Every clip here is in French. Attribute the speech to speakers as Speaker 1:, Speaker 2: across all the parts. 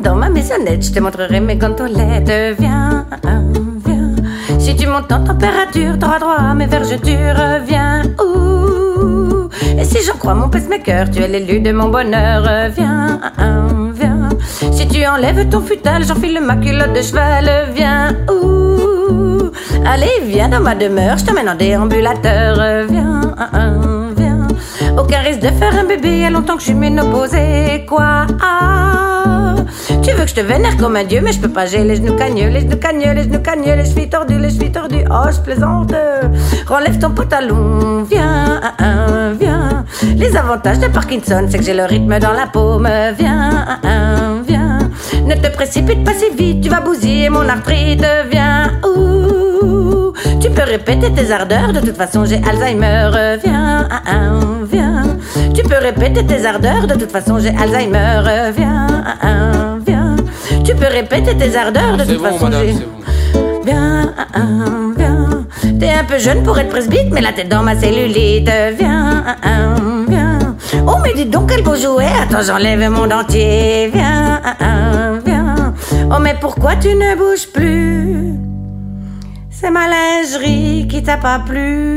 Speaker 1: dans ma maisonnette, je te montrerai mes gondolettes. Viens, viens. Si tu montes en température, t'auras droit à mes vergetures. Viens, ouh. Et si j'en crois mon pacemaker, tu es l'élu de mon bonheur. Viens, viens. Si tu enlèves ton futal, j'enfile ma culotte de cheval. Viens, ouh. Allez, viens dans ma demeure, je t'emmène en déambulateur. Viens, viens. Aucun risque de faire un bébé, il y a longtemps que je suis ménopausée. Quoi? Ah, tu veux que je te vénère comme un dieu, mais je peux pas, j'ai les genoux cagneux, les genoux cagneux, les genoux cagneux, les chevilles tordues, les chevilles tordues. Oh, je plaisante. Relève ton pantalon, viens, viens. Les avantages de Parkinson, c'est que j'ai le rythme dans la paume. Viens, viens. Ne te précipite pas si vite, tu vas bousiller mon arthrite. Viens, ouh. Tu peux répéter tes ardeurs, de toute façon j'ai Alzheimer. Viens, viens. Tu peux répéter tes ardeurs, de toute façon j'ai Alzheimer. Viens, viens. Tu peux répéter tes ardeurs, de toute façon
Speaker 2: madame,
Speaker 1: j'ai... Viens, viens. T'es un peu jeune pour être presbyte, mais la tête dans ma cellulite. Viens, viens. Oh mais dis donc quel beau jouet, attends j'enlève mon dentier. Viens, viens. Oh mais pourquoi tu ne bouges plus? C'est ma lingerie qui t'a pas plu.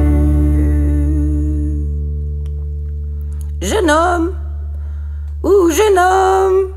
Speaker 1: Jeune homme, ou jeune homme.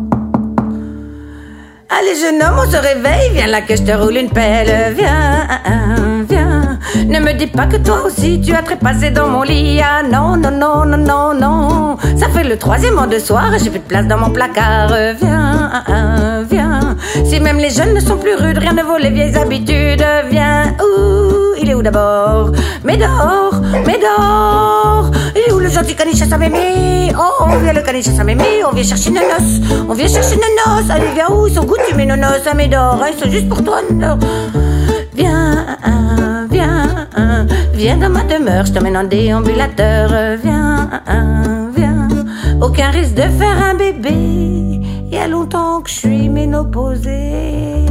Speaker 1: Allez jeune homme, on se réveille, viens là que je te roule une pelle. Viens, viens. Ne me dis pas que toi aussi tu as trépassé dans mon lit. Ah non, non, non, non, non, non. Ça fait le 3e an de soir et j'ai plus de place dans mon placard. Viens, viens. Si même les jeunes ne sont plus rudes, rien ne vaut les vieilles habitudes. Viens, ouh, il est où d'abord? Médor, Médor. Il est où le gentil caniche à sa mémé? Oh, on vient le caniche à sa mémé, on vient chercher une noce. On vient chercher une noce. Allez, viens où? Ils sont goûtus mes nonos à Médor. Ils sont juste pour toi, non. Viens, viens, viens dans ma demeure, je t'emmène en déambulateur. Viens, viens. Aucun risque de faire un bébé, il y a longtemps que je suis ménopausée.